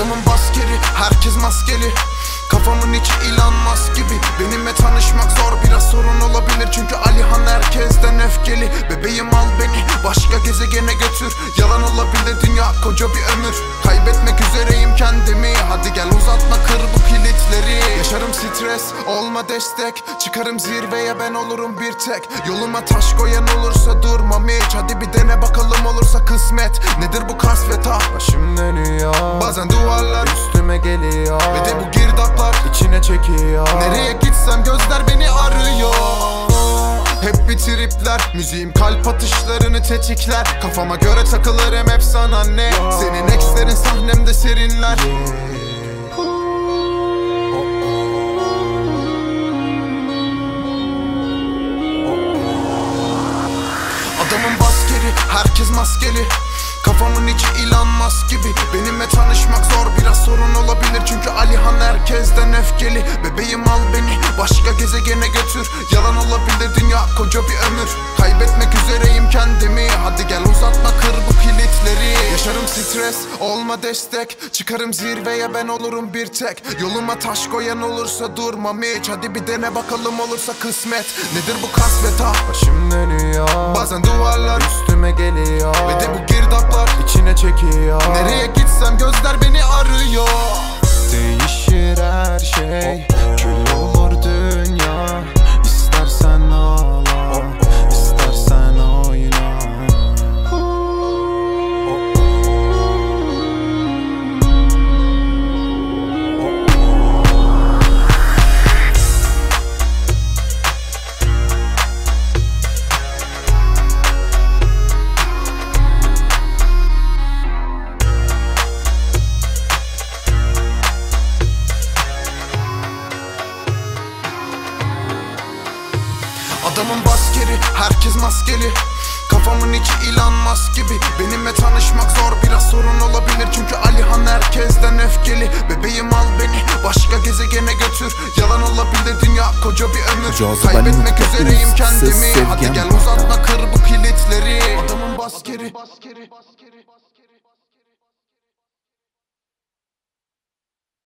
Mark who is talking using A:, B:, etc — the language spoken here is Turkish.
A: Adamın baskeri, herkes maskeli. Kafamın içi Elon Musk gibi. Benimle tanışmak zor, biraz sorun olabilir. Çünkü Alihan herkesten öfkeli. Bebeğim al beni başka gezegene götür. Yalan olabilir dünya koca bir ömür. Kaybetmek üzereyim kendimi. Hadi gel uzatma, kır bu kilitleri. Yaşarım stres, olma destek. Çıkarım zirveye, ben olurum bir tek. Yoluma taş koyan olursa durmam hiç. Hadi bir dene bakalım, olursa kısmet. Nedir bu kasvet ha?
B: Başım dönüyor,
A: bazen duvarlar
B: üstüme geliyor
A: ve de bu girdaplar
B: içine çekiyor.
A: Nereye gitsem gözler beni arıyor. Hep bir tripler, müziğim kalp atışlarını tetikler. Kafama göre takılırım hep, sana ne? Senin ekslerin sahnemde serinler. Adamın baskeri, herkes maskeli. Kafamın içi Elon Musk gibi. Benimle tanışmak zor, biraz sorun olabilir. Çünkü Alihan herkesten öfkeli. Bebeğim al beni başka gezegene götür. Yalan olabilir dünya koca bir ömür. Kaybetmek üzereyim kendimi. Hadi gel uzatma, kır bu kilitleri. Yaşarım stres, olma destek. Çıkarım zirveye, ben olurum bir tek. Yoluma taş koyan olursa durmam hiç. Hadi bir dene bakalım, olursa kısmet. Nedir bu kasvet ha?
B: Başım dönüyor,
A: bazen duvarlar
B: üstüme geliyor
A: ve de bu girdaplar
B: içine çekiyor.
A: Nereye gitsem gözler beni arıyor.
B: Değişir her şey, kül olur dünya. İstersen ağla, istersen oyna.
A: Adamın baskeri, herkes maskeli. Kafamın içi Elon Musk gibi. Benimle tanışmak zor, biraz sorun olabilir. Çünkü Alihan herkesten öfkeli. Bebeğim al beni başka gezegene götür. Yalan olabilir dünya koca bir ömür. Kaybetmek üzereyim kendimi. Hadi gel uzatma, kır bu kilitleri. Adamın baskeri.